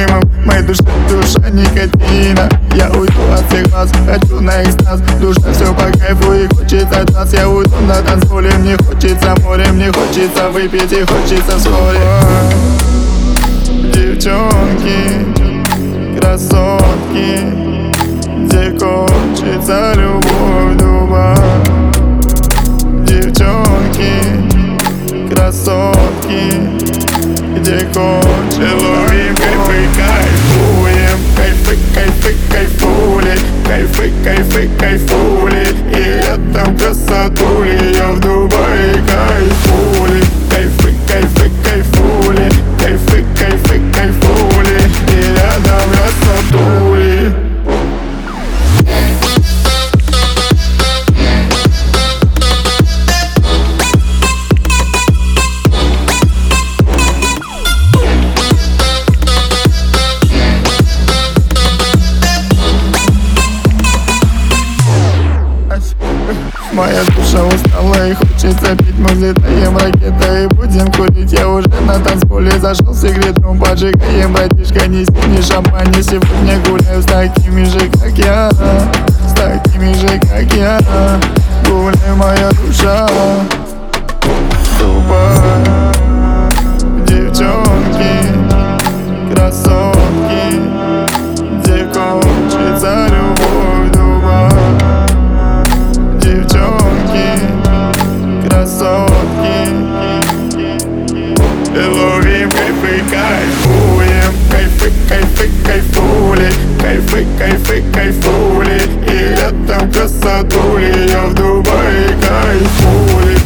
дымом. В моей душе душа никотина. Я уйду от всех вас, хочу на экстаз. Душа все по кайфу и хочется нас. Я уйду на танцполе, мне хочется море, мне хочется выпить и хочется вскоре. Девчонки, красотки, где кончится любовь дуба. Девчонки, красотки, где кончится. Ловим кайфы, кайфуем, кайфы, кайфы, кайфули, кайфы, кайфы, кайфули. И летом красотули, я в Дубае кайфули. Кайфы, кайфы, кайфули, кайфы, кайфы, кайфули. И рядом красотули. Моя душа устала и хочется пить. Мы взлетаем ракетой и будем курить. Я уже на танцполе зашел в секрет-рум. Поджигаем, братишка, не шампань. Сегодня гуляю с такими же, как я. С такими же, как я. Гуляй, моя душа. Дубай. Девчонки, красотки, где кончится любовь, Дубай. Девчонки, красотки, ловим кайфы, кайфуем. Кайфы, кайфы, кайфули, кайфы, кайфы, кайфули. И летом красотули, я в Дубае кайфули.